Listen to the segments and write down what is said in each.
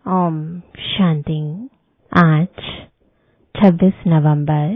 ओम शांति। आज 26 नवंबर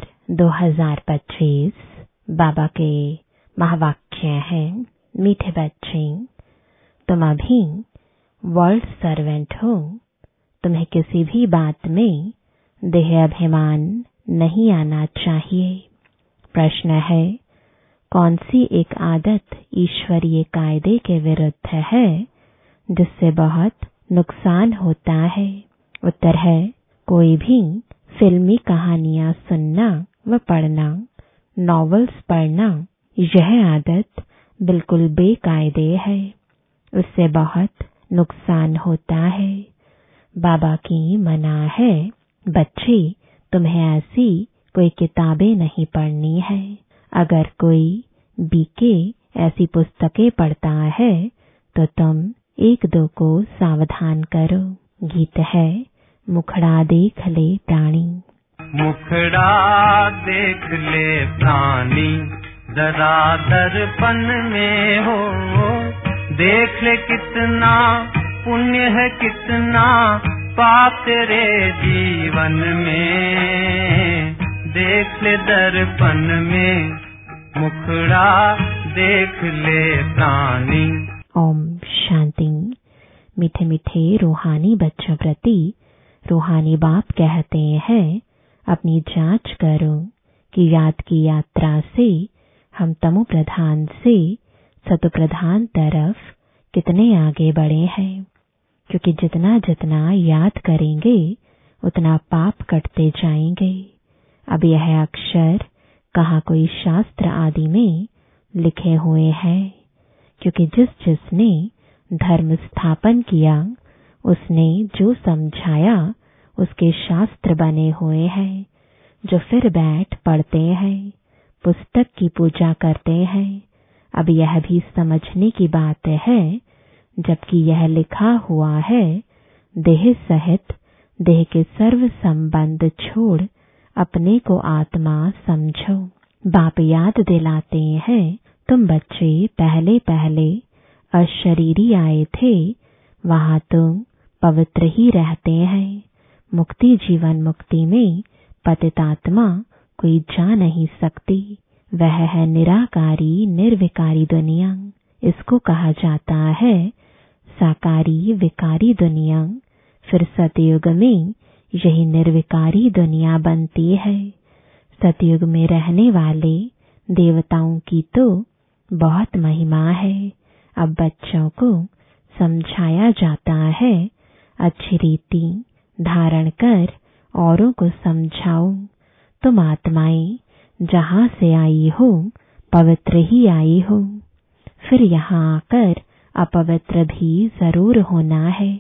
2025 बाबा के महावाक्य हैं, मीठे बच्चे, तुम अभी वर्ल्ड सर्वेंट हो। तुम्हें किसी भी बात में देह अभिमान नहीं आना चाहिए। प्रश्न है, कौन सी एक आदत ईश्वरीय कायदे के विरुद्ध है जिससे बहुत नुकसान होता है? उत्तर है, कोई भी फिल्मी कहानियां सुनना व पढ़ना, नॉवेल्स पढ़ना, यह आदत बिल्कुल बेकायदे है। उससे बहुत नुकसान होता है। बाबा की मना है, बच्चे तुम्हें ऐसी कोई किताबें नहीं पढ़नी है। अगर कोई बीके ऐसी पुस्तकें पढ़ता है तो तुम एक दो को सावधान करो। गीत है, मुखड़ा देख ले प्राणी। मुखड़ा देख ले प्राणी, जरा दर्पण में हो। देख ले कितना पुण्य है, कितना पाप तेरे जीवन में। देख ले दर्पण में, मुखड़ा देख ले प्राणी। ओम शांति। मीठे मीठे रूहानी बच्चों प्रति रूहानी बाप कहते हैं, अपनी जांच करो कि याद की यात्रा से हम तमो प्रधान से सतो प्रधान तरफ कितने आगे बढ़े हैं। क्योंकि जितना जितना याद करेंगे उतना पाप कटते जाएंगे। अब यह अक्षर कहाँ कोई शास्त्र आदि में लिखे हुए हैं, क्योंकि जिसने धर्म स्थापन किया उसने जो समझाया उसके शास्त्र बने हुए हैं, जो फिर बैठ पढ़ते हैं, पुस्तक की पूजा करते हैं। अब यह भी समझने की बात है, जबकि यह लिखा हुआ है, देह सहित देह के सर्व संबंध छोड़ अपने को आत्मा समझो। बाप याद दिलाते हैं, तुम बच्चे पहले पहले अशरीरी आए थे, वहां तुम पवित्र ही रहते हैं। मुक्ति जीवन मुक्ति में पतित आत्मा कोई जा नहीं सकती। वह है निराकारी निर्विकारी दुनिया। इसको कहा जाता है साकारी विकारी दुनिया। फिर सतयुग में यही निर्विकारी दुनिया बनती है। सतयुग में रहने वाले देवताओं की तो बहुत महिमा है। अब बच्चों को समझाया जाता है, अच्छी रीति धारण कर औरों को समझाओ। तुम आत्माएं जहां से आई हो पवित्र ही आई हो, फिर यहाँ आकर अपवित्र भी जरूर होना है।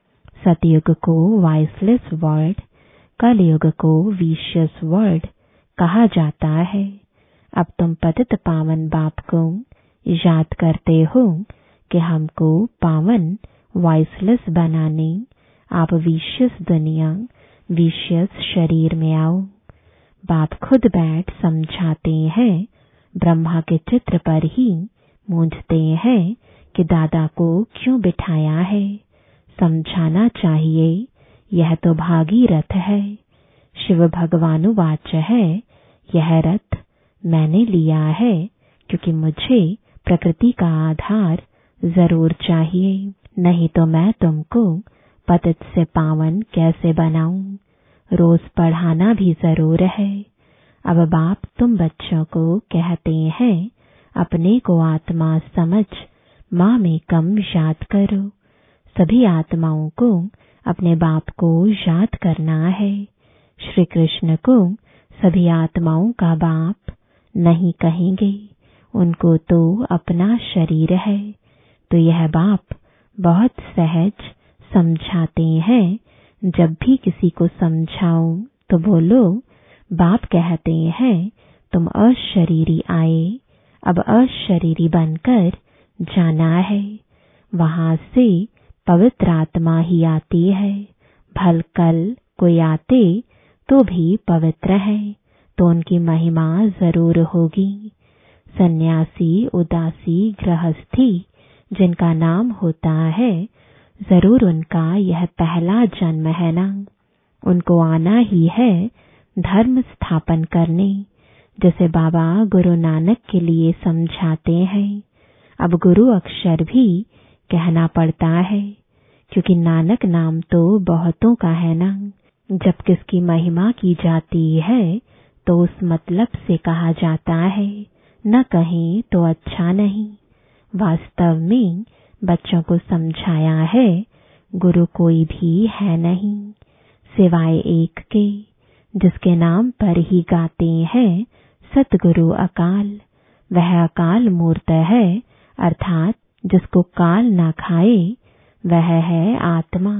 सतयुग को वाइसलेस वर्ल्ड, कलयुग को विशियस वर्ल्ड कहा जाता है। अब तुम पतित पावन बाप को याद करते हो कि हमको पावन वाइसलेस बनाने आप विशियस दुनिया विशियस शरीर में आओ। बाप खुद बैठ समझाते हैं, ब्रह्मा के चित्र पर ही मूंझते हैं कि दादा को क्यों बिठाया है। समझाना चाहिए, यह तो भागीरथ है। शिव भगवानुवाच है, यह रथ मैंने लिया है क्योंकि मुझे प्रकृति का आधार जरूर चाहिए, नहीं तो मैं तुमको पतित से पावन कैसे बनाऊं। रोज पढ़ाना भी जरूर है। अब बाप तुम बच्चों को कहते हैं, अपने को आत्मा समझ माँ में कम याद करो। सभी आत्माओं को अपने बाप को याद करना है। श्री कृष्ण को सभी आत्माओं का बाप नहीं कहेंगे, उनको तो अपना शरीर है। तो यह बाप बहुत सहज समझाते हैं। जब भी किसी को समझाओ तो बोलो, बाप कहते हैं तुम अशरीरी आए, अब अशरीरी बनकर जाना है। वहां से पवित्र आत्मा ही आती है। भल कल कोई आते तो भी पवित्र है, तो उनकी महिमा जरूर होगी। सन्यासी उदासी गृहस्थी जिनका नाम होता है, जरूर उनका यह पहला जन्म है ना। उनको आना ही है धर्म स्थापन करने, जैसे बाबा गुरु नानक के लिए समझाते हैं। अब गुरु अक्षर भी कहना पड़ता है, क्योंकि नानक नाम तो बहुतों का है ना। जब किसकी महिमा की जाती है तो उस मतलब से कहा जाता है, न कहें तो अच्छा नहीं। वास्तव में बच्चों को समझाया है गुरु कोई भी है नहीं सिवाय एक के, जिसके नाम पर ही गाते हैं सतगुरु अकाल। वह अकाल मूर्त है, अर्थात जिसको काल ना खाए, वह है आत्मा।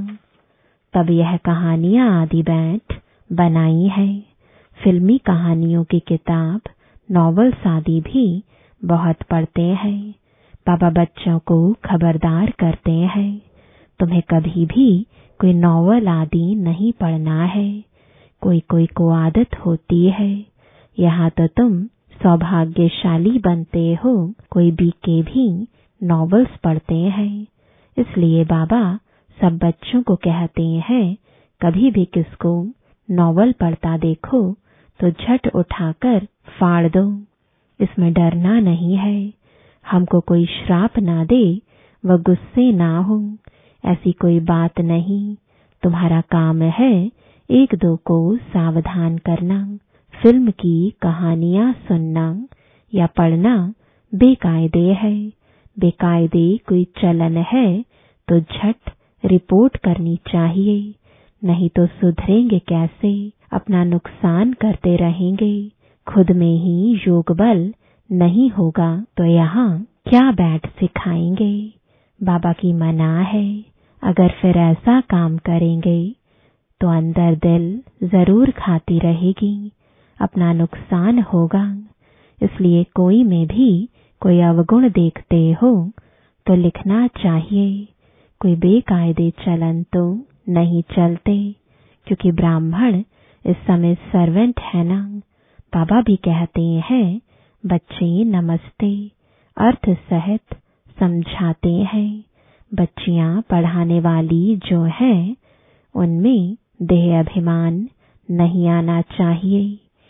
तब यह कहानियां आदि बैठ बनाई है। फिल्मी कहानियों की किताब, नॉवेल्स आदि भी बहुत पढ़ते हैं। बाबा बच्चों को खबरदार करते हैं, तुम्हें कभी भी कोई नॉवेल आदि नहीं पढ़ना है। कोई कोई को आदत होती है, यहाँ तो तुम सौभाग्यशाली बनते हो, कोई बीके भी नॉवेल्स पढ़ते हैं। इसलिए बाबा सब बच्चों को कहते हैं, कभी भी किसको नॉवेल पढ़ता देखो तो झट उठाकर फाड़ दो। इसमें डरना नहीं है, हमको कोई श्राप ना दे व गुस्से ना हो, ऐसी कोई बात नहीं। तुम्हारा काम है एक दो को सावधान करना। फिल्म की कहानियां सुनना या पढ़ना बेकायदे है। बेकायदे कोई चलन है तो झट रिपोर्ट करनी चाहिए, नहीं तो सुधरेंगे कैसे, अपना नुकसान करते रहेंगे। खुद में ही योग बल नहीं होगा तो यहाँ क्या बैठ सिखाएंगे। बाबा की मना है, अगर फिर ऐसा काम करेंगे तो अंदर दिल जरूर खाती रहेगी, अपना नुकसान होगा। इसलिए कोई में भी कोई अवगुण देखते हो तो लिखना चाहिए। कोई बेकायदे चलन तो नहीं चलते, क्योंकि ब्राह्मण इस समय सर्वेंट है ना। बाबा भी कहते हैं, बच्चे नमस्ते अर्थ सहित समझाते हैं। बच्चियां पढ़ाने वाली जो हैं, उनमें देह अभिमान नहीं आना चाहिए।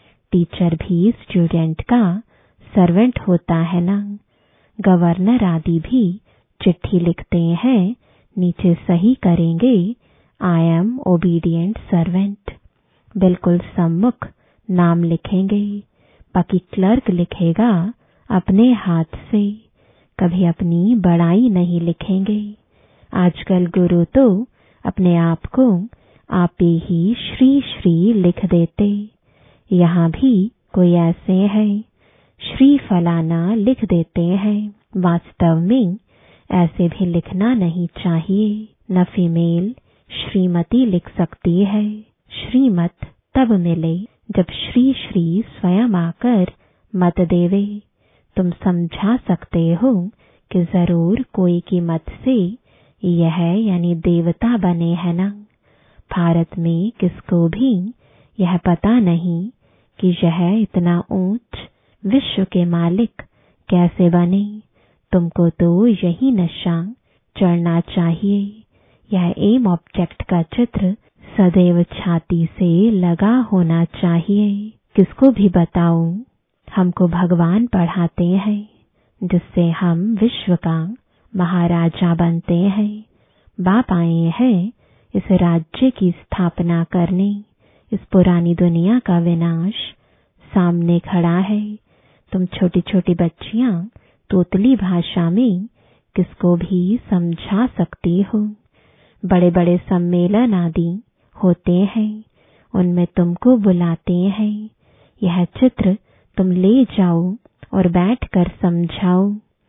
टीचर भी स्टूडेंट का सर्वेंट होता है ना। गवर्नर आदि भी चिट्ठी लिखते हैं, नीचे सही करेंगे, आई एम ओबीडिएंट सर्वेंट। बिल्कुल सम्मुख नाम लिखेंगे। बाकी क्लर्क लिखेगा अपने हाथ से, कभी अपनी बड़ाई नहीं लिखेंगे। आजकल गुरु तो अपने आप को आप ही श्री श्री लिख देते। यहाँ भी कोई ऐसे हैं, श्री फलाना लिख देते हैं। वास्तव में ऐसे भी लिखना नहीं चाहिए। न फीमेल श्रीमती लिख सकती है। श्रीमत तब मिले जब श्री श्री स्वयं आकर मत देवे। तुम समझा सकते हो कि जरूर कोई की मत से यह यानी देवता बने है ना। भारत में किसको भी यह पता नहीं कि यह इतना ऊंच विश्व के मालिक कैसे बने। तुमको तो यही नशा चढ़ना चाहिए। यह एम ऑब्जेक्ट का चित्र सदैव छाती से लगा होना चाहिए। किसको भी बताओ, हमको भगवान पढ़ाते हैं, जिससे हम विश्व का महाराजा बनते हैं। बाप आए हैं इस राज्य की स्थापना करने। इस पुरानी दुनिया का विनाश सामने खड़ा है। तुम छोटी छोटी बच्चियां तोतली भाषा में किसको भी समझा सकती हो। बड़े बड़े सम्मेलन आदि होते हैं, उनमें तुमको बुलाते हैं। यह चित्र तुम ले जाओ और बैठकर समझाओ।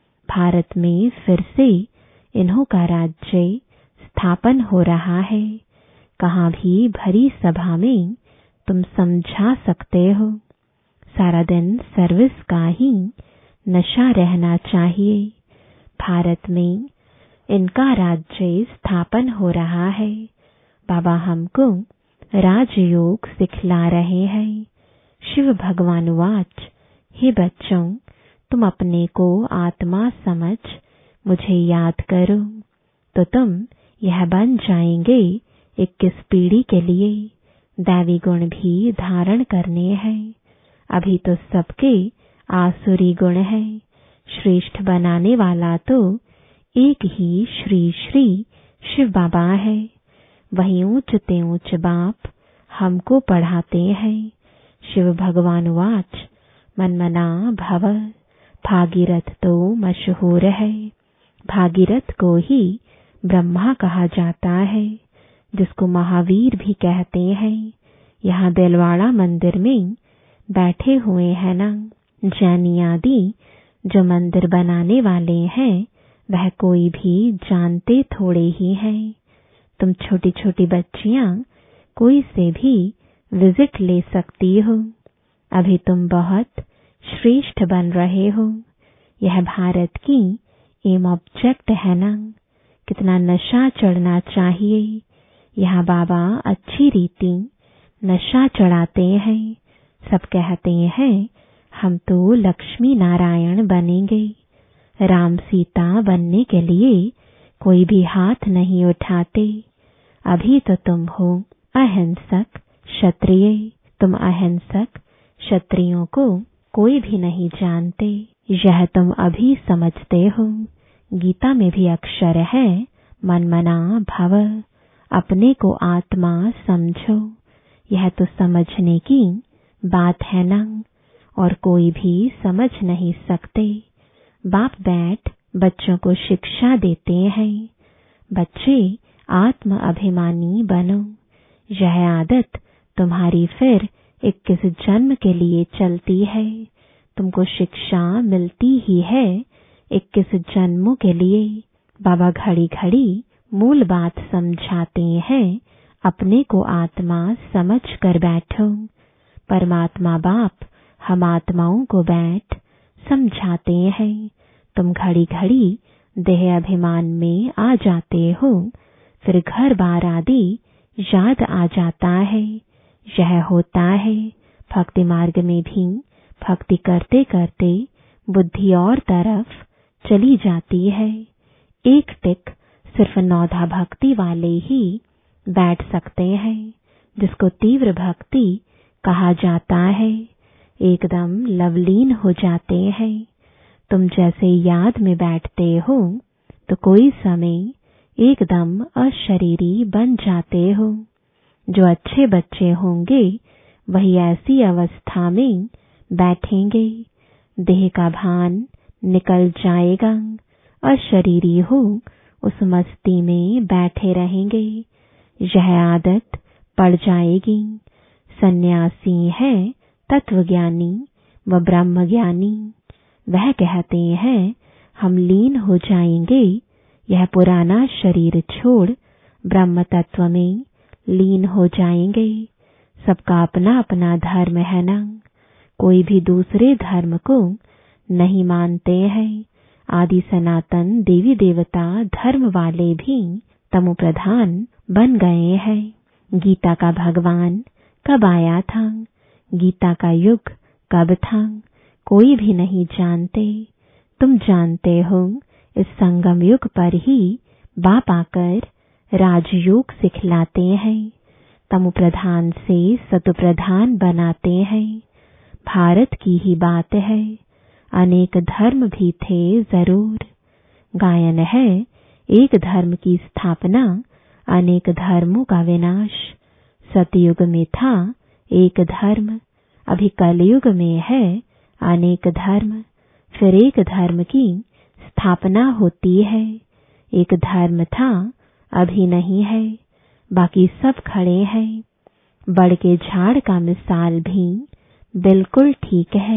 भारत में फिर से इन्हों का राज्य स्थापन हो रहा है। कहाँ भी भरी सभा में तुम समझा सकते हो। सारा दिन सर्विस का ही नशा रहना चाहिए। भारत में इनका राज्य स्थापन हो रहा है। बाबा हमको राजयोग सिखला रहे हैं। शिव भगवान वाच, हे बच्चों, तुम अपने को आत्मा समझ मुझे याद करो, तो तुम यह बन जाएंगे 21 पीढ़ी के लिए दैवी गुण भी धारण करने हैं। अभी तो सबके आसुरी गुण है। श्रेष्ठ बनाने वाला तो एक ही श्री श्री शिव बाबा है। वही ऊंचते ऊंच बाप हमको पढ़ाते हैं। शिव भगवान वाच मनमना भव। भागीरथ तो मशहूर है। भागीरथ को ही ब्रह्मा कहा जाता है, जिसको महावीर भी कहते हैं। यहाँ दिलवाड़ा मंदिर में बैठे हुए हैं ना जैनी आदि जो मंदिर बनाने वाले हैं, वह कोई भी जानते थोड़े ही हैं। तुम छोटी छोटी बच्चियां कोई से भी विजिट ले सकती हो। अभी तुम बहुत श्रेष्ठ बन रहे हो। यह भारत की एम ऑब्जेक्ट है ना। कितना नशा चढ़ना चाहिए। यहाँ बाबा अच्छी रीति नशा चढ़ाते हैं। सब कहते हैं हम तो लक्ष्मी नारायण बनेंगे। राम सीता बनने के लिए कोई भी हाथ नहीं उठाते। अभी तो तुम हो अहिंसक क्षत्रिय। तुम अहिंसक क्षत्रियों को कोई भी नहीं जानते। यह तुम अभी समझते हो। गीता में भी अक्षर है मनमना भव। अपने को आत्मा समझो। यह तो समझने की बात है ना, और कोई भी समझ नहीं सकते। बाप बैठ बच्चों को शिक्षा देते हैं। बच्चे आत्म अभिमानी बनो। यह आदत तुम्हारी फिर 21 जन्म के लिए चलती है। तुमको शिक्षा मिलती ही है 21 जन्मों के लिए। बाबा घड़ी घड़ी मूल बात समझाते हैं। अपने को आत्मा समझ कर बैठो। परमात्मा बाप हम आत्माओं को बैठ समझाते हैं। तुम घड़ी घड़ी देह अभिमान में आ जाते हो, फिर घर बार आदि याद आ जाता है। यह होता है भक्ति मार्ग में भी। भक्ति करते करते बुद्धि और तरफ चली जाती है। एक टिक सिर्फ नौधा भक्ति वाले ही बैठ सकते हैं, जिसको तीव्र भक्ति कहा जाता है। एकदम लवलीन हो जाते हैं। तुम जैसे याद में बैठते हो तो कोई समय एकदम अशरीरी बन जाते हो। जो अच्छे बच्चे होंगे वही ऐसी अवस्था में बैठेंगे। देह का भान निकल जाएगा। अशरीरी हो उस मस्ती में बैठे रहेंगे। यह आदत पड़ जाएगी। सन्यासी है तत्वज्ञानी व ब्रह्मज्ञानी। वह कहते हैं हम लीन हो जाएंगे। यह पुराना शरीर छोड़ ब्रह्म तत्व में लीन हो जाएंगे। सबका अपना अपना धर्म है ना। कोई भी दूसरे धर्म को नहीं मानते हैं। आदि सनातन देवी देवता धर्म वाले भी तमो प्रधान बन गए हैं। गीता का भगवान कब आया था? गीता का युग कब था? कोई भी नहीं जानते। तुम जानते हो इस संगम युग पर ही बाप आकर राजयोग सिखलाते हैं। तमो प्रधान से सतो प्रधान बनाते हैं। भारत की ही बात है। अनेक धर्म भी थे जरूर। गायन है एक धर्म की स्थापना, अनेक धर्मों का विनाश। सतयुग में था एक धर्म, अभी कलयुग में है अनेक धर्म। फिर एक धर्म की स्थापना होती है। एक धर्म था अभी नहीं है, बाकी सब खड़े हैं। बड़ के झाड़ का मिसाल भी बिल्कुल ठीक है।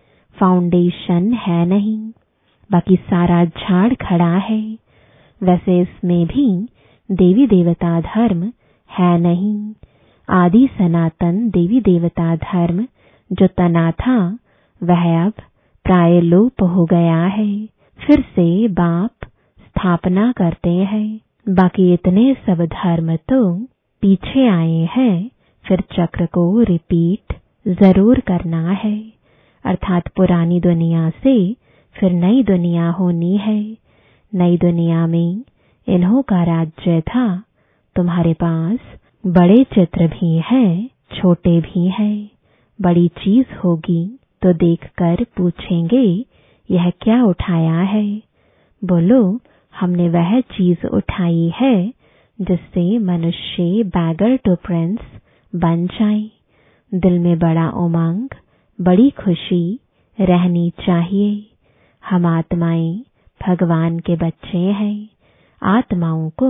फाउंडेशन है नहीं, बाकी सारा झाड़ खड़ा है। वैसे इसमें भी देवी देवता धर्म है नहीं। आदि सनातन देवी देवता धर्म जो तना था वह अब प्राय लोप हो गया है। फिर से बाप स्थापना करते हैं। बाकी इतने सब धर्म तो पीछे आए हैं। फिर चक्र को रिपीट जरूर करना है। अर्थात पुरानी दुनिया से फिर नई दुनिया होनी है। नई दुनिया में इन्हों का राज्य था। तुम्हारे पास बड़े चित्र भी हैं, छोटे भी हैं। बड़ी चीज होगी तो देखकर पूछेंगे यह क्या उठाया है। बोलो हमने वह चीज उठाई है जिससे मनुष्य बैगर टू प्रिंस बन जाए। दिल में बड़ा उमंग, बड़ी खुशी रहनी चाहिए। हम आत्माएं भगवान के बच्चे हैं। आत्माओं को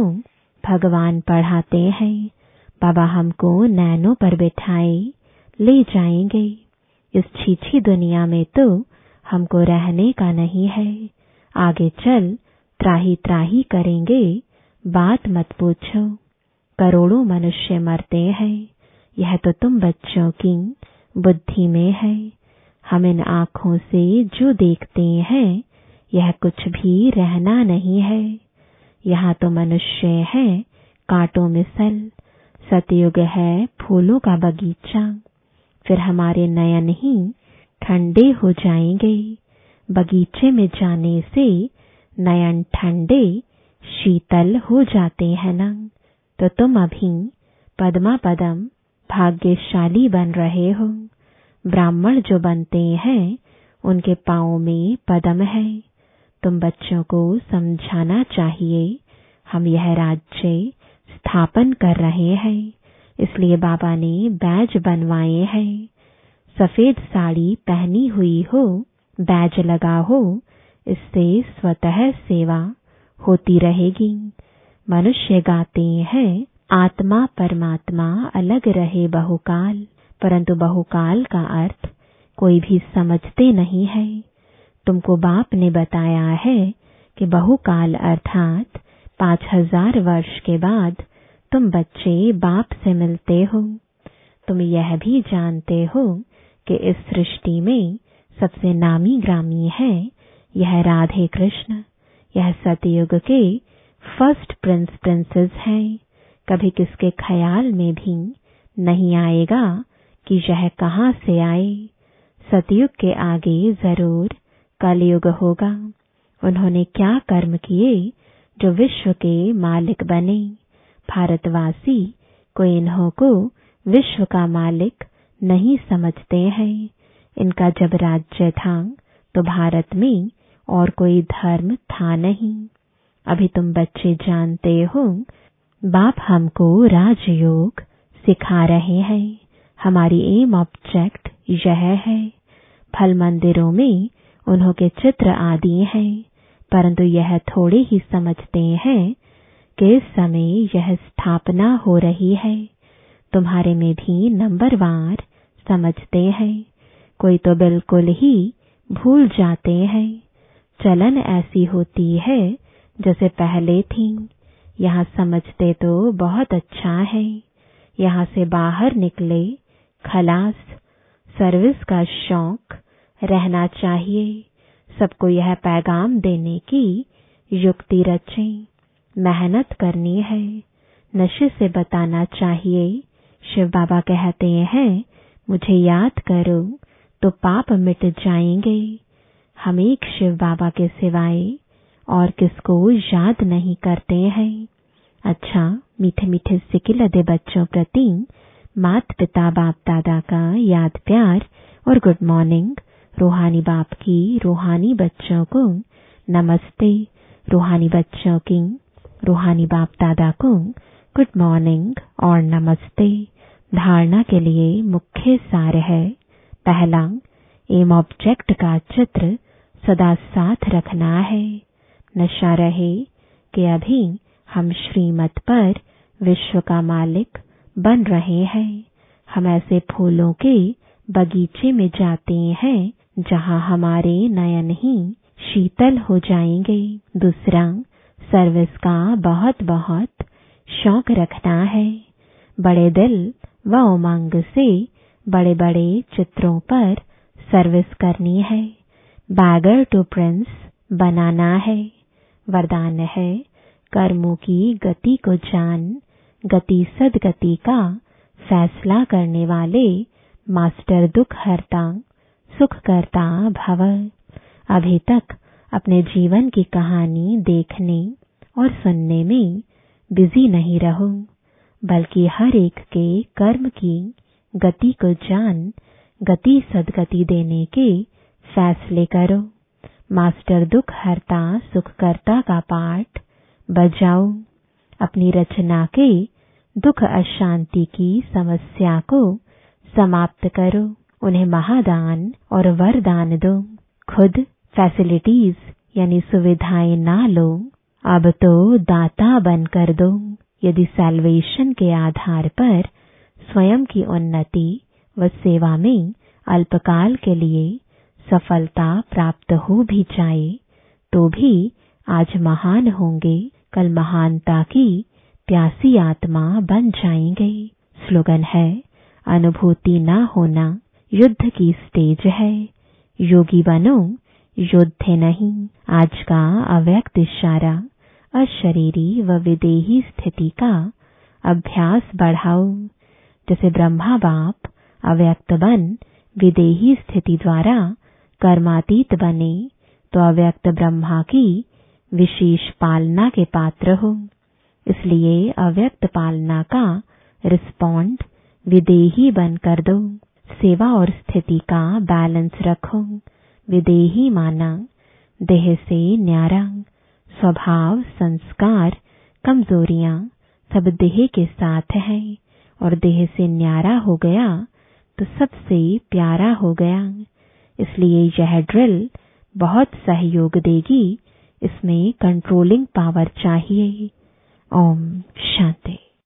भगवान पढ़ाते हैं। बाबा हमको नैनों पर बिठाए ले जाएंगे। इस छीछी दुनिया में तो हमको रहने का नहीं है। आगे चल त्राही त्राही करेंगे, बात मत पूछो। करोड़ों मनुष्य मरते हैं, यह तो तुम बच्चों की बुद्धि में है। हम इन आँखों से जो देखते हैं यह कुछ भी रहना नहीं है। यहाँ तो मनुष्य है कांटों में सल। सतयुग है फूलों का बगीचा। फिर हमारे नयन ही ठंडे हो जाएंगे। बगीचे में जाने से नयन ठंडे शीतल हो जाते हैं ना। तो तुम अभी पद्मा पदम भाग्यशाली बन रहे हो। ब्राह्मण जो बनते हैं उनके पांव में पद्म है। तुम बच्चों को समझाना चाहिए हम यह राज्य स्थापन कर रहे हैं, इसलिए बाबा ने बैज बनवाए हैं। सफेद साड़ी पहनी हुई हो, बैज लगा हो, इससे स्वतः सेवा होती रहेगी। मनुष्य गाते हैं आत्मा परमात्मा अलग रहे बहुकाल, परंतु बहुकाल का अर्थ कोई भी समझते नहीं है। तुमको बाप ने बताया है कि बहुकाल अर्थात 5000 वर्ष के बाद तुम बच्चे बाप से मिलते हो। तुम यह भी जानते हो कि इस सृष्टि में सबसे नामी ग्रामी है यह राधे कृष्ण। यह सतयुग के फर्स्ट प्रिंस प्रिंसेस हैं। कभी किसके ख्याल में भी नहीं आएगा कि यह कहाँ से आए। सतयुग के आगे जरूर कलयुग होगा। उन्होंने क्या कर्म किए जो विश्व के मालिक बने। भारतवासी कोई इन्हों को विश्व का मालिक नहीं समझते हैं। इनका जब राज्य था तो भारत में और कोई धर्म था नहीं। अभी तुम बच्चे जानते हो बाप हमको राजयोग सिखा रहे हैं। हमारी एम ऑब्जेक्ट यह है। फल मंदिरों में उन्हों के चित्र आदि हैं, परंतु यह थोड़े ही समझते हैं कि इस समय यह स्थापना हो रही है। तुम्हारे में भी नंबरवार समझते हैं, कोई तो बिल्कुल ही भूल जाते हैं। चलन ऐसी होती है जैसे पहले थी। यहाँ समझते तो बहुत अच्छा है। यहाँ से बाहर निकले खलास। सर्विस का शौक रहना चाहिए। सबको यह पैगाम देने की युक्ति रचें। मेहनत करनी है। नशे से बताना चाहिए। शिव बाबा कहते हैं मुझे याद करो तो पाप मिट जाएंगे। हम एक शिव बाबा के सिवाय और किसको याद नहीं करते हैं। अच्छा, मीठे मीठे सिक्के लदे बच्चों प्रति माता पिता बाप दादा का याद प्यार और गुड मॉर्निंग। रूहानी बाप की रूहानी बच्चों को नमस्ते। रूहानी बच्चों की रूहानी बाप दादा को गुड मॉर्निंग और नमस्ते। धारणा के लिए मुख्य सार है। पहला, एम ऑब्जेक्ट का चित्र सदा साथ रखना है। नशा रहे कि अभी हम श्रीमत पर विश्व का मालिक बन रहे हैं। हम ऐसे फूलों के बगीचे में जाते हैं जहाँ हमारे नयन ही शीतल हो जाएंगे। दूसरा, सर्विस का बहुत बहुत शौक रखना है। बड़े दिल व उमंग से बड़े बड़े चित्रों पर सर्विस करनी है। बैगर टू प्रिंस बनाना है। वरदान है कर्मों की गति को जान। गति सदगति का फैसला करने वाले मास्टर दुख हरता सुख करता भव। अभी तक अपने जीवन की कहानी देखने और सुनने में बिजी नहीं रहो, बल्कि हर एक के कर्म की गति को जान गति सदगति देने के फैसले करो। मास्टर दुख हरता सुख करता का पाठ बजाओ। अपनी रचना के दुख अशांति की समस्या को समाप्त करो। उन्हें महादान और वरदान दो। खुद फैसिलिटीज यानी सुविधाएं ना लो, अब तो दाता बनकर दो। यदि सैल्वेशन के आधार पर स्वयं की उन्नति व सेवा में अल्पकाल के लिए सफलता प्राप्त हो भी जाए तो भी आज महान होंगे, कल महानता की प्यासी आत्मा बन जाएंगे। स्लोगन है, अनुभूति ना होना युद्ध की स्टेज है, योगी बनो योद्धे नहीं। आज का अव्यक्त इशारा अशरीरी व विदेही स्थिति का अभ्यास बढ़ाओ। जैसे ब्रह्मा बाप अव्यक्त बन विदेही स्थिति द्वारा कर्मातीत बने, तो अव्यक्त ब्रह्मा की विशेष पालना के पात्र हो। इसलिए अव्यक्त पालना का रिस्पॉन्ड विदेही बनकर दो। सेवा और स्थिति का बैलेंस रखो। विदेही माना देह से न्यारा, स्वभाव संस्कार कमजोरियां सब देह के साथ है, और देह से न्यारा हो गया तो सबसे प्यारा हो गया। इसलिए यह ड्रिल बहुत सहयोग देगी। इसमें कंट्रोलिंग पावर चाहिए। ओम शांति।